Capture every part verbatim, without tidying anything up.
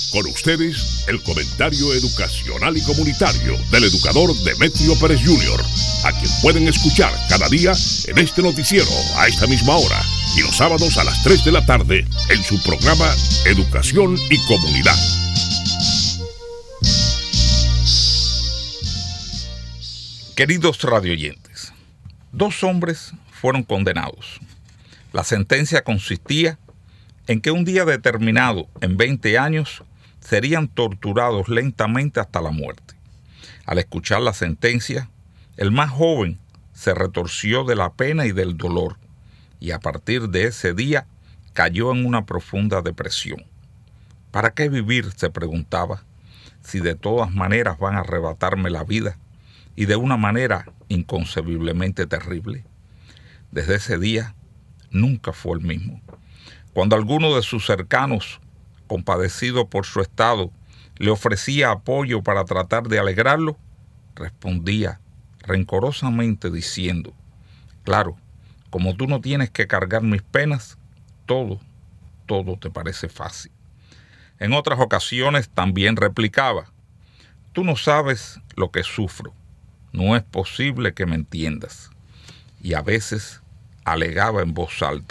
Con ustedes, el comentario educacional y comunitario del educador Demetrio Pérez junior, a quien pueden escuchar cada día en este noticiero a esta misma hora y los sábados a las tres de la tarde en su programa Educación y Comunidad. Queridos radioyentes, dos hombres fueron condenados. La sentencia consistía en que un día determinado, en veinte años, serían torturados lentamente hasta la muerte. Al escuchar la sentencia, el más joven se retorció de la pena y del dolor, y a partir de ese día cayó en una profunda depresión. ¿Para qué vivir?, se preguntaba, si de todas maneras van a arrebatarme la vida, y de una manera inconcebiblemente terrible. Desde ese día, nunca fue el mismo. Cuando alguno de sus cercanos, compadecido por su estado, le ofrecía apoyo para tratar de alegrarlo, respondía rencorosamente diciendo: claro, como tú no tienes que cargar mis penas, todo, todo te parece fácil. En otras ocasiones también replicaba: tú no sabes lo que sufro, no es posible que me entiendas. Y a veces alegaba en voz alta: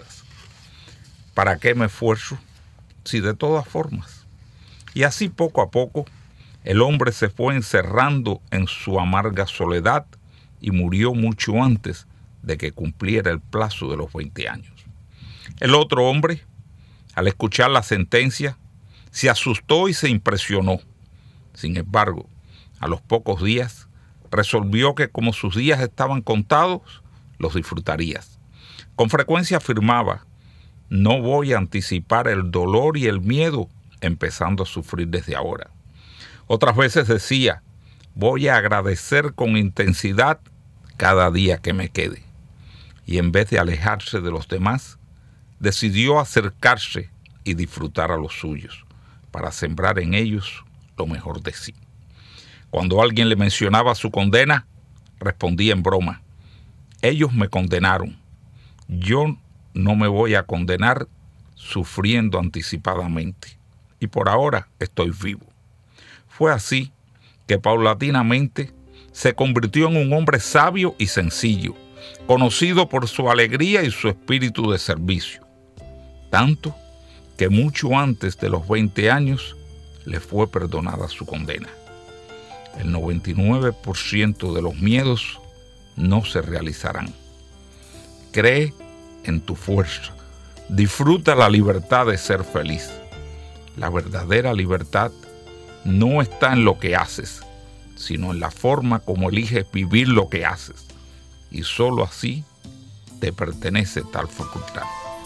¿para qué me esfuerzo si de todas formas? Y así poco a poco el hombre se fue encerrando en su amarga soledad y murió mucho antes de que cumpliera el plazo de los veinte años. El otro hombre, al escuchar la sentencia, se asustó y se impresionó. Sin embargo, a los pocos días resolvió que como sus días estaban contados, los disfrutaría. Con frecuencia afirmaba: no voy a anticipar el dolor y el miedo empezando a sufrir desde ahora. Otras veces decía: voy a agradecer con intensidad cada día que me quede. Y en vez de alejarse de los demás, decidió acercarse y disfrutar a los suyos, para sembrar en ellos lo mejor de sí. Cuando alguien le mencionaba su condena, respondía en broma: ellos me condenaron, yo no me voy a condenar sufriendo anticipadamente, y por ahora estoy vivo. Fue así que paulatinamente se convirtió en un hombre sabio y sencillo, conocido por su alegría y su espíritu de servicio, tanto que mucho antes de los veinte años le fue perdonada su condena. El noventa y nueve por ciento de los miedos no se realizarán. Cree en tu fuerza. Disfruta la libertad de ser feliz. La verdadera libertad no está en lo que haces, sino en la forma como eliges vivir lo que haces. Y solo así te pertenece tal facultad.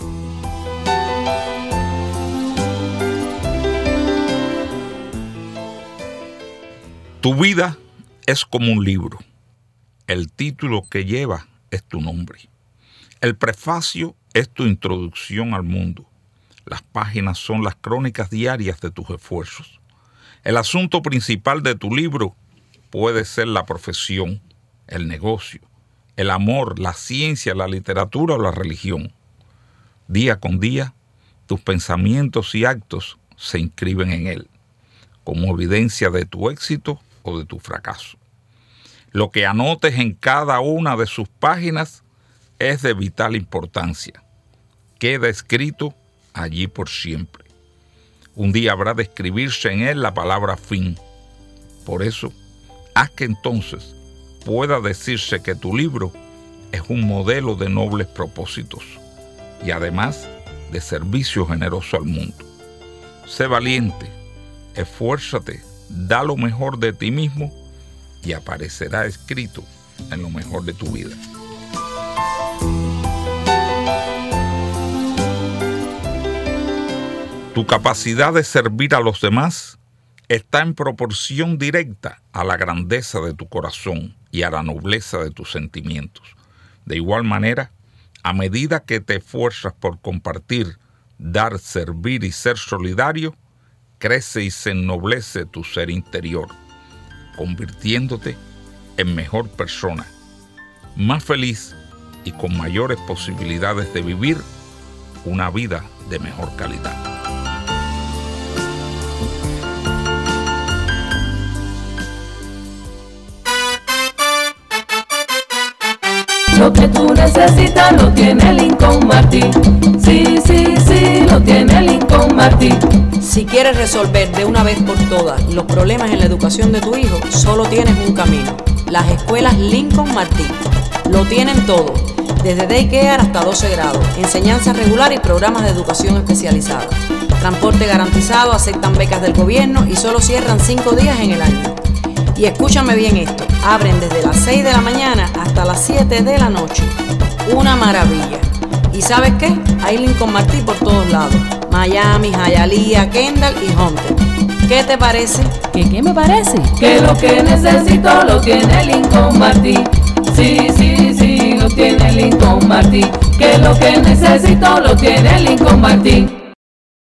Tu vida es como un libro. El título que lleva es tu nombre. El prefacio es tu introducción al mundo. Las páginas son las crónicas diarias de tus esfuerzos. El asunto principal de tu libro puede ser la profesión, el negocio, el amor, la ciencia, la literatura o la religión. Día con día, tus pensamientos y actos se inscriben en él, como evidencia de tu éxito o de tu fracaso. Lo que anotes en cada una de sus páginas es de vital importancia. Queda escrito allí por siempre. Un día habrá de escribirse en él la palabra fin. Por eso, haz que entonces pueda decirse que tu libro es un modelo de nobles propósitos y además de servicio generoso al mundo. Sé valiente, esfuérzate, da lo mejor de ti mismo y aparecerá escrito en lo mejor de tu vida. Tu capacidad de servir a los demás está en proporción directa a la grandeza de tu corazón y a la nobleza de tus sentimientos. De igual manera, a medida que te esfuerzas por compartir, dar, servir y ser solidario, crece y se ennoblece tu ser interior, convirtiéndote en mejor persona, más feliz y con mayores posibilidades de vivir una vida de mejor calidad. Lo que tú necesitas lo tiene Lincoln Martin. Sí, sí, sí, lo tiene Lincoln Martin. Si quieres resolver de una vez por todas los problemas en la educación de tu hijo, solo tienes un camino: las escuelas Lincoln Martin. Lo tienen todo, desde daycare hasta doce grados, enseñanza regular y programas de educación especializada. Transporte garantizado, aceptan becas del gobierno y solo cierran cinco días en el año. Y escúchame bien esto, abren desde las seis de la mañana hasta las siete de la noche. Una maravilla. ¿Y sabes qué? Hay Lincoln Martin por todos lados: Miami, Hialeah, Kendall y Hunter. ¿Qué te parece? ¿Qué, qué me parece? Que lo que necesito lo tiene Lincoln Martin. Sí, sí, sí, lo tiene Lincoln Martin. Que lo que necesito lo tiene Lincoln Martin.